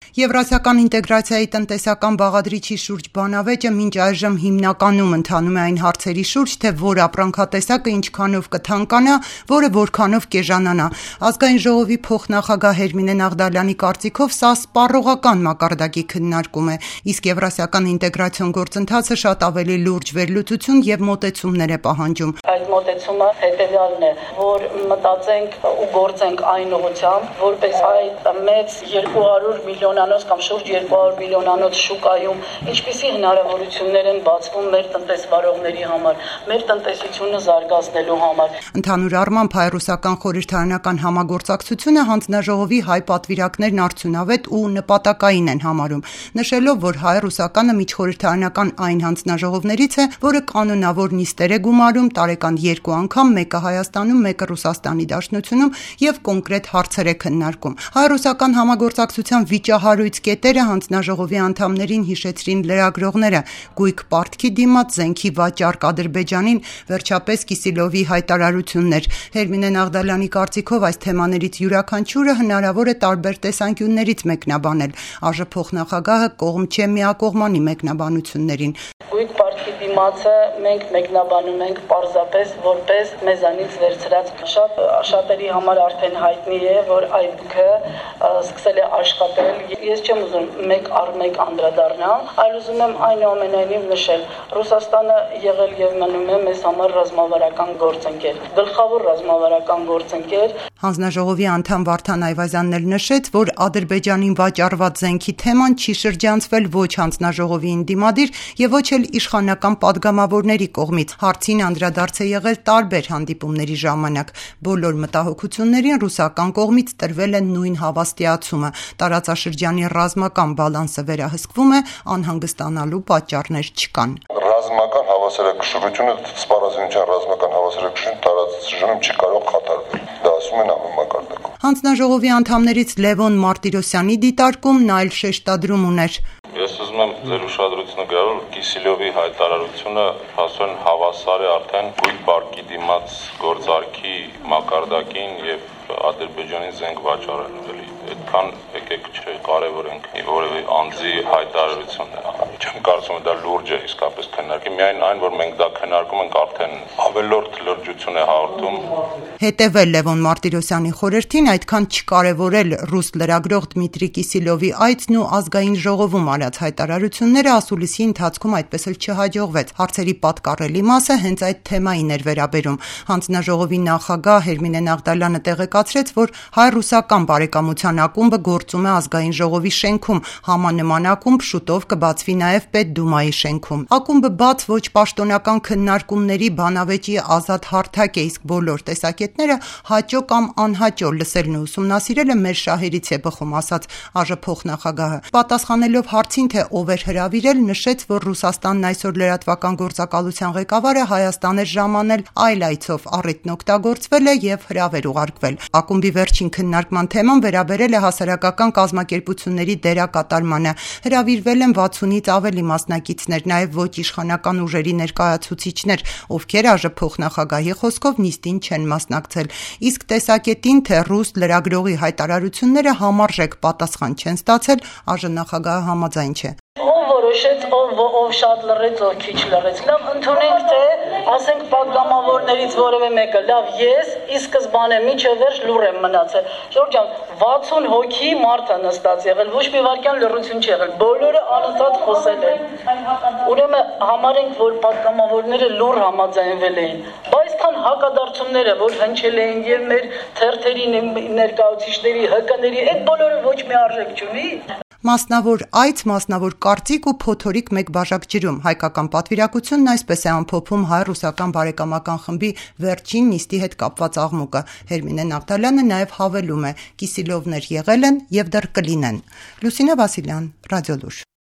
Եվրասիական ինտեգրացիայի տնտեսական բաղադրիչի շուրջ բանավեճը մինչ այժմ հիմնականում ընթանում է այն հարցերի շուրջ, թե որ ապրանքատեսակը ինչքանով կթանկանա, որը որքանով կեժանանա։ Ազգային ժողովի փոխնախագահ Հերմինե Նաղդալյանի կարծիքով սա սպառողական մակարդակի քննարկում է, իսկ եվրասիական ինտեգրացիոն գործընթացը շատ ավելի լուրջ վերլուծություն եւ մոտեցումներ է պահանջում։ Այդ մոտեցումը հետեւյալն է, որ մտածենք ու գործենք այն ուղղությամբ, որպես այդ մեծ 200 միլիոնանոց կամ շուրջ 200 միլիոնանոց շուկայում ինչպիսի հնարավորություններ են բացվում մեր տնտեսվարողների համար, մեր տնտեսությունը զարգացնելու համար։ Ընդհանուր առմամբ հայ-ռուսական խորհրդարանական համագործակցությունը հանձնաժողովի հայ պատվիրակներն արդյունավետ ու նպատակային են համարում, նշելով, որ հայ-ռուսականը միջխորհրդարանական այն հանձնաժողովներից է, որը կանոնավոր նիստեր է գումարում տարեկան 2 անգամ, մեկը Հայաստանում, մեկը Ռուսաստանի Դաշնությունում եւ կոնկրետ հարցեր է քննարկում։ Հայ-ռուսական համագործակցության վիճահարույց կետերը հանձնաժողովի անդամներին հիշեցրին լրագրողները՝ գույք պարտքի դիմաց զենքի վաճառք Ադրբեջանին, վերջապես Կիսիլովի հայտարարություններ։ Հերմինե Նաղդալյանի կարծիքով այս թեմաներից յուրաքանչյուրը հնարավոր է տարբեր տեսանկյուններից մեկնաբանել։ ԱԺ փոխնախագահը կողմ չէ միակողմանի մեկնաբանություններին։ Գույք պարտքի դիմացը մենք մեկնաբանում ենք պարզապես որպես մեզանից վերցրած շատերի համար արդեն հայտնի է, որ այդ գը սկսել է աշխատել։ Ես չեմ ուզում մեկ առ մեկ անդրադառնալ, այլ ուզում եմ այնուամենայնիվ նշել, Ռուսաստանը եղել եւ մնում է մեզ համար ռազմավարական գործընկեր, գլխավոր ռազմավարական գործընկեր։ Հանձնաժողովի անդամ Վարդան Այվազյանն էլ նշեց, որ Ադրբեջանին վաճառված զենքի թեման չի շրջանցվել ոչ հանձնաժողովի ընդդիմադիր եւ ոչ էլ իշխանական падգամավորների կողմից։ Հարցին անդրադարձ է եղել տարբեր հանդիպումների ժամանակ։ Բոլոր մտահոգություններին ռուսական կողմից տրվել է նույն հավաստիացումը։ Տարածաշրջանի ռազմական բալանսը վերահսկվում է, անհանգստանալու պատճառներ չկան։ Ռազմական հավասարակշռությունը, սպառազինության ռազմական հավասարակշռությունը տարածաշրջանում չի կարող խաթարվել։ Դա ասում են ամեն մակարդակում։ Հանձնաժողովի անդամներից Լևոն Մարտիրոսյանի դիտարկումն այլ շեշտադրում ուներ։ Ես ուզում եմ ձեր ուշադրությունը գրավել Կիսիլովի հայտարարությունը հասուն հավասար է արդեն գույք պարտքի դիմաց գործարքի մակարդակին եւ Ադրբեջանի զենք վաճառելն էլի այդքան եկեք չկարևորենք որևէ անձի հայտարարությունն է։ Չեմ կարծում դա լուրջ է իսկապես քննարկի, միայն այն որ մենք դա քննարկում ենք արդեն ավելորդ լրջություն է հաղորդում։ Հետևել Լևոն Մարտիրոսյանի խորհրդին այդքան չկարևորել ռուս լրագրող Դմիտրի Կիսիլովի այցն ու ազգային ժողովում արած հայտարարությունները ասուլիսի ընթացքում այդպես էլ չհաջողվեց։ Հարցերի պատկառելի մասը հենց այդ թեմային էր վերաբերում։ Հանձնաժողովի նախագահ Հերմինե Նաղդալյանը տեղեկացրեց, որ հայ-ռուսական բարեկամության ակումբը գործում է ազգային ժողովի շենքում, համանման ակումբ շուտով կբացվի նաև Պետդումայի շենքում։ Ակումբը բաց ոչ պաշտոնական քննարկումների բանավեճի ազատ հարթակ է, իսկ բոլոր տեսակետները հաճո կամ անհաճո լսելն ու ուսումնասիրելը մեր շահերից է բխում, ասաց ԱԺ փոխնախագահը։ Պատասխանելով հարցին, թե ով էր հրավիրել, նշեց, որ Ռուսաստանն այսօր լրատվական գործակալության ղեկավարը Հայաստան էր ժամանել այլ այցով, առիթն օգտագործվել է եւ հրավեր ուղարկվել։ Ակումբի վերջին քննարկման թեման վերաբերել է հասարակական կազմակերպությունների դերակատարմանը։ Հրավիրվել են 60-ից ավելի մասնակիցներ, նաև ոչ իշխանական ուժերի ներկայացուցիչներ, ովքեր ԱԺ փոխնախագահի խոսքով նիստին չեն մասնակցել։ Իսկ տեսակետին, թե ռուս լրագրողի հայտարարությունները համարժեք պատասխան չեն ստացել, ԱԺ նախագահը համաձայն չէ։ Որոշեց ով շատ լռեց, ով քիչ լռեց։ Լավ, ընդունենք, թե ասենք падգամավորներից որևէ մեկը, լավ, ես ի սկզբանե միջև վերջ լուռ եմ մնացել։ Ժորժ ջան, 60 հոգի մարդ է նստած եղել, ոչ մի վարքյան լռություն չի եղել։ Բոլորը անընդհատ խոսել են։ Ուրեմն համարենք, որ падգամավորները լուռ համաձայնվել էին։ Բայց քան հակադարձումները, որ հնչել էին եւ մեր թերթերի ներկայացուցիչների, ՀԿ-ների, այդ բոլորը ոչ մի արժեք չունի։ Մասնավոր այց, մասնավոր կարծիք ու փոթորիկ մեկ բաժակ ջրում։ Հայկական պատվիրակությունն այսպես է ամփոփում հայ-ռուսական բարեկամական խմբի վերջին նիստի հետ կապված աղմուկը։ Հերմինե Նաղդալյանը նաև հավելում է՝ Կիսիլովներ եղել են եւ դեռ կլինեն։ Լուսինե Վասիլյան, Ռադիոլուր։